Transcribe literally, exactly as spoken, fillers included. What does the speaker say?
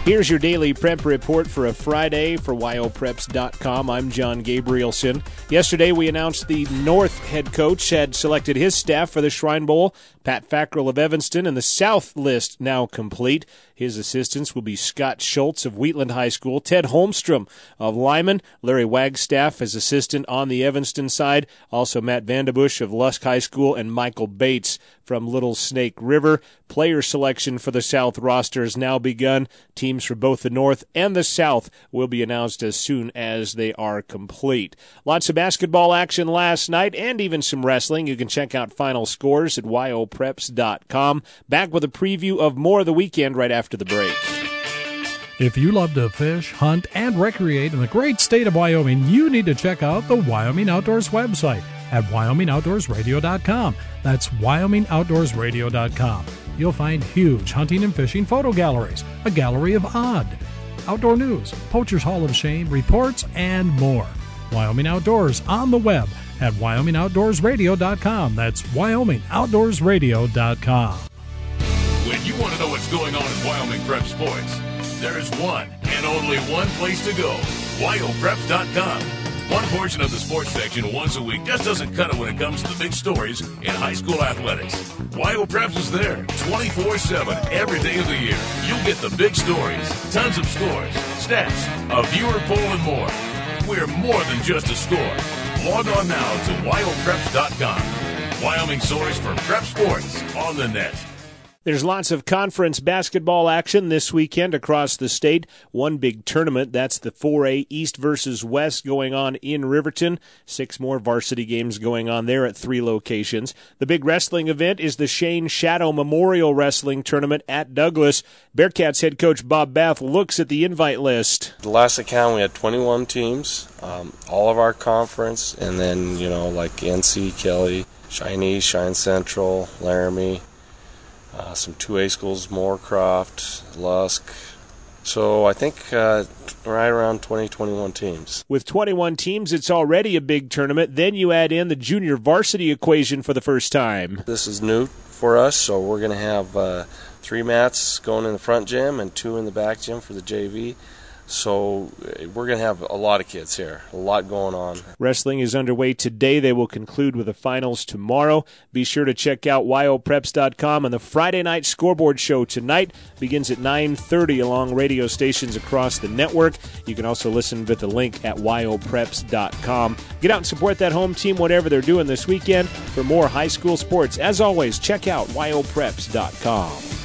Here's your daily prep report for a Friday for Wyo Preps dot com. I'm John Gabrielson. Yesterday, we announced the North head coach had selected his staff for the Shrine Bowl. Pat Fackrell of Evanston, and the South list now complete. His assistants will be Scott Schultz of Wheatland High School, Ted Holmstrom of Lyman, Larry Wagstaff as assistant on the Evanston side, also Matt Vandebush of Lusk High School, and Michael Bates from Little Snake River. Player selection for the South roster has now begun. Teams for both the North and the South will be announced as soon as they are complete. Lots of basketball action last night and even some wrestling. You can check out final scores at Wyo Preps dot com. Back with a preview of more of the weekend right after the break. If you love to fish, hunt, and recreate in the great state of Wyoming, you need to check out the Wyoming Outdoors website at Wyoming Outdoors Radio dot com. That's Wyoming Outdoors Radio dot com. You'll find huge hunting and fishing photo galleries, a gallery of odd, outdoor news, Poacher's Hall of Shame, reports, and more. Wyoming Outdoors on the web at Wyoming Outdoors Radio dot com. That's Wyoming Outdoors Radio dot com. When you want to know what's going on in Wyoming Prep Sports, there is one and only one place to go, Wyo Preps dot com. One portion of the sports section once a week just doesn't cut it when it comes to the big stories in high school athletics. Wyo Preps is there twenty-four seven every day of the year. You'll get the big stories, tons of scores, stats, a viewer poll, and more. We're more than just a score. Log on now to Wyo Preps dot com. Wyoming source for prep sports on the net. There's lots of conference basketball action this weekend across the state. One big tournament, that's the four A East versus West going on in Riverton. Six more varsity games going on there at three locations. The big wrestling event is the Shane Shadow Memorial Wrestling Tournament at Douglas. Bearcats head coach Bob Bath looks at the invite list. The last account we had twenty-one teams, um, all of our conference, and then, you know, like N C, Kelly, Shine East, Shine Central, Laramie. Uh, some two A schools, Moorcroft, Lusk. So I think uh, right around twenty, twenty-one teams. With twenty-one teams, it's already a big tournament. Then you add in the junior varsity equation for the first time. This is new for us, so we're going to have uh, three mats going in the front gym and two in the back gym for the J V. So we're going to have a lot of kids here, a lot going on. Wrestling is underway today. They will conclude with the finals tomorrow. Be sure to check out Wyo Preps dot com, and the Friday night scoreboard show tonight begins at nine thirty along radio stations across the network. You can also listen with the link at Wyo Preps dot com. Get out and support that home team, whatever they're doing this weekend. For more high school sports, as always, check out Wyo Preps dot com.